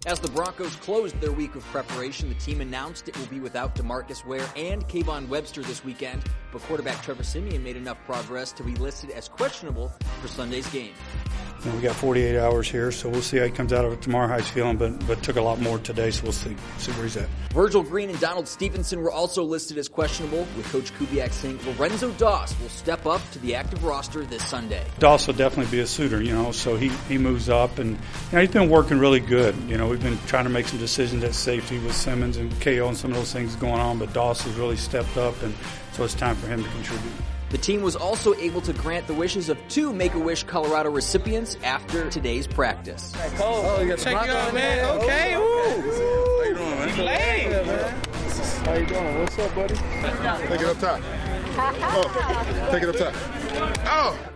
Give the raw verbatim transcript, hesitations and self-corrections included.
As the Broncos closed their week of preparation, the team announced it will be without DeMarcus Ware and Kayvon Webster this weekend, but quarterback Trevor Siemian made enough progress to be listed as questionable for Sunday's game. You know, we got forty-eight hours here, so we'll see how he comes out of it tomorrow, how he's feeling, but but took a lot more today, so we'll see, see where he's at. Virgil Green and Donald Stevenson were also listed as questionable, with Coach Kubiak saying Lorenzo Doss will step up to the active roster this Sunday. Doss will definitely be a suitor, you know, so he, he moves up, and you know, he's been working really good. You know, we've been trying to make some decisions at safety with Simmons and K O and some of those things going on, but Doss has really stepped up, and so it's time for him to contribute. The team was also able to grant the wishes of two Make-A-Wish Colorado recipients after today's practice. Oh, you got Check you out, man. man. Okay. Ooh. How you doing, man? You How you doing? What's up, buddy? Take it up top. Oh, take it up top. Oh.